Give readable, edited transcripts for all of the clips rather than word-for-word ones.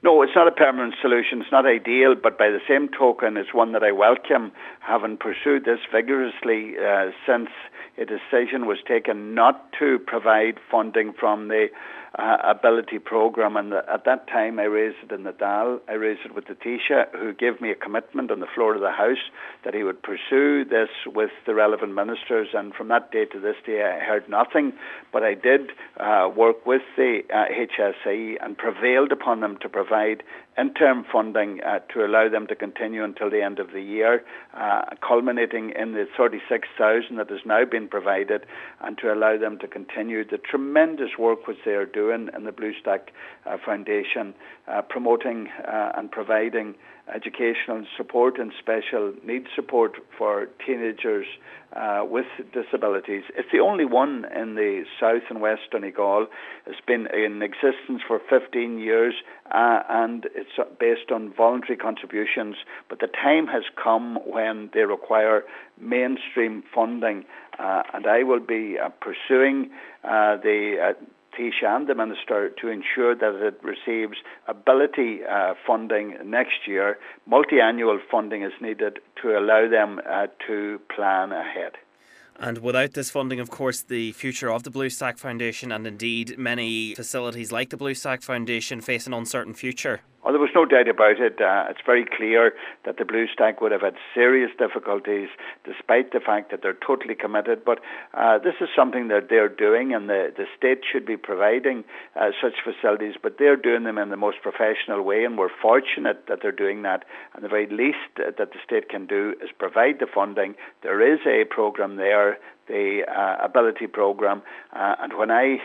No, it's not a permanent solution. It's not ideal, but by the same token, it's one that I welcome, having pursued this vigorously since a decision was taken not to provide funding from the Ability Programme. And at that time, I raised it in the Dáil. I raised it with the Taoiseach, who gave me a commitment on the floor of the House that he would pursue this with the relevant ministers. And from that day to this day, I heard nothing. But I did work with the HSE and prevailed upon them to provide interim funding to allow them to continue until the end of the year, culminating in the 36,000 that has now been provided, and to allow them to continue the tremendous work which they are doing in the Bluestack Foundation, promoting and providing educational support and special needs support for teenagers with disabilities. It's the only one in the south and west Donegal. It's been in existence for 15 years and it's based on voluntary contributions, but the time has come when they require mainstream funding, and I will be pursuing the Taoiseach and the Minister to ensure that it receives ability funding next year. Multi-annual funding is needed to allow them to plan ahead. And without this funding, of course, the future of the Bluestack Foundation and indeed many facilities like the Bluestack Foundation face an uncertain future. Oh, there was no doubt about it. It's very clear that the Bluestack would have had serious difficulties despite the fact that they're totally committed. But this is something that they're doing, and the state should be providing such facilities, but they're doing them in the most professional way, and we're fortunate that they're doing that. And the very least that the state can do is provide the funding. There is a programme there, the Ability Programme, and when I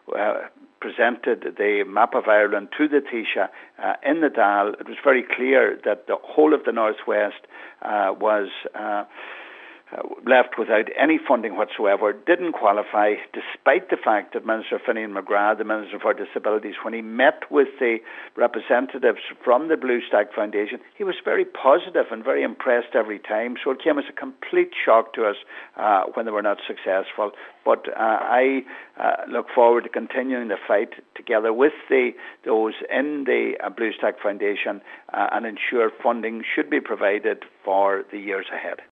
presented the map of Ireland to the Taoiseach in the Dáil, it was very clear that the whole of the Northwest was left without any funding whatsoever, didn't qualify, despite the fact that Minister Finian McGrath, the Minister for Disabilities, when he met with the representatives from the Bluestack Foundation, he was very positive and very impressed every time. So it came as a complete shock to us when they were not successful. But I look forward to continuing the fight together with those in the Bluestack Foundation and ensure funding should be provided for the years ahead.